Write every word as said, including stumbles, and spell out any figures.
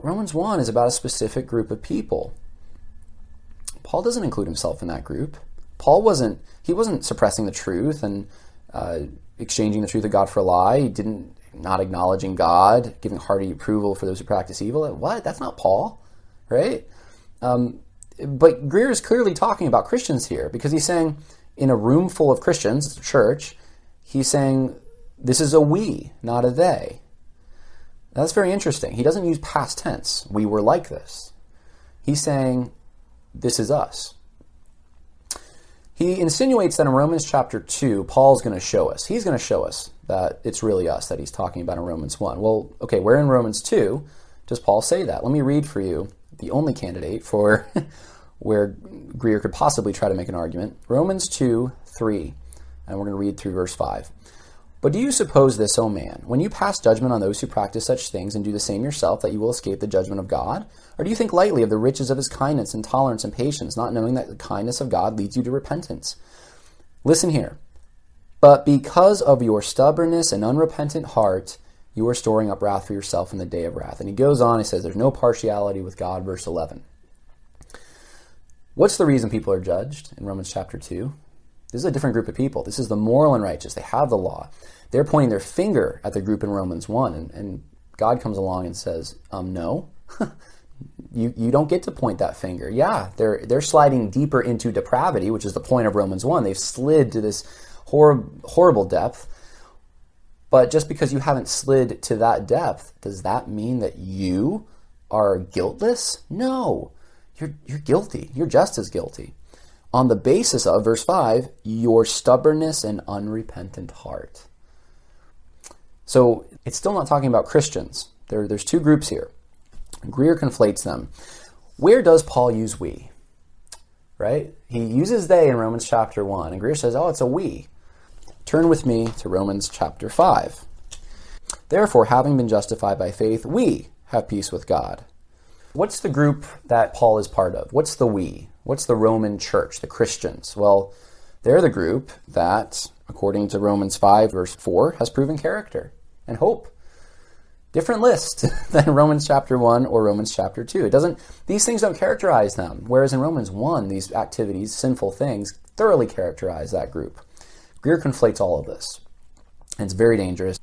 Romans one is about a specific group of people. Paul doesn't include himself in that group. Paul wasn't, he wasn't suppressing the truth and uh, exchanging the truth of God for a lie. He didn't, not acknowledging God, giving hearty approval for those who practice evil. What? That's not Paul, right? Um, but Greer is clearly talking about Christians here, because he's saying in a room full of Christians, church, he's saying this is a we, not a they. That's very interesting. He doesn't use past tense. We were like this. He's saying this is us. He insinuates that in Romans chapter two, Paul's going to show us. He's going to show us that it's really us that he's talking about in Romans one. Well, okay, where in Romans two does Paul say that? Let me read for you the only candidate for where Greer could possibly try to make an argument. Romans two, three, and we're going to read through verse five. But do you suppose this, O man, when you pass judgment on those who practice such things and do the same yourself, that you will escape the judgment of God? Or do you think lightly of the riches of his kindness and tolerance and patience, not knowing that the kindness of God leads you to repentance? Listen here. But because of your stubbornness and unrepentant heart, you are storing up wrath for yourself in the day of wrath. And he goes on, he says, there's no partiality with God, verse eleven. What's the reason people are judged in Romans chapter two? This is a different group of people. This is the moral and righteous. They have the law. They're pointing their finger at the group in Romans one, and, and God comes along and says, um, no, you you don't get to point that finger. Yeah, they're they're sliding deeper into depravity, which is the point of Romans one. They've slid to this hor- horrible depth. But just because you haven't slid to that depth, does that mean that you are guiltless? No, you're you're guilty. You're just as guilty. On the basis of, verse five, your stubbornness and unrepentant heart. So it's still not talking about Christians. There, there's two groups here. Greer conflates them. Where does Paul use we? Right? He uses they in Romans chapter one, and Greer says, oh, it's a we. Turn with me to Romans chapter five. Therefore, having been justified by faith, we have peace with God. What's the group that Paul is part of? What's the we? What's the Roman church, the Christians? Well, they're the group that, according to Romans five, verse four, has proven character and hope. Different list than Romans chapter one or Romans chapter two. It doesn't, these things don't characterize them, whereas in Romans one, these activities, sinful things, thoroughly characterize that group. Greer conflates all of this, and it's very dangerous.